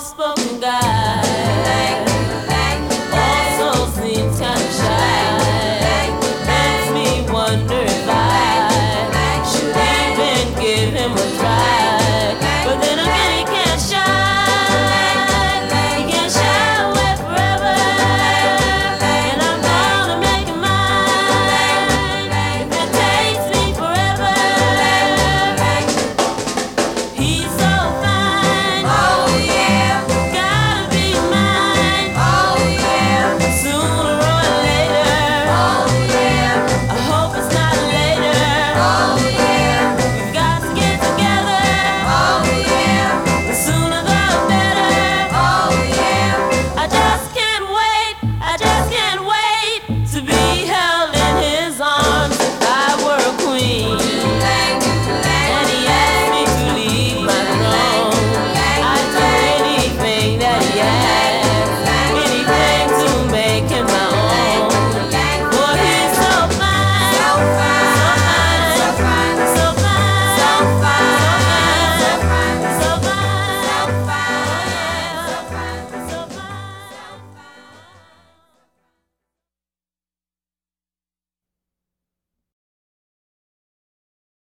soft-spoken guy. Also seems kind of shy. Makes me wonder if I should even give him a try. But then again, he can't shine. He can't shy away forever. And I'm gonna make him mine. If it takes me forever. He's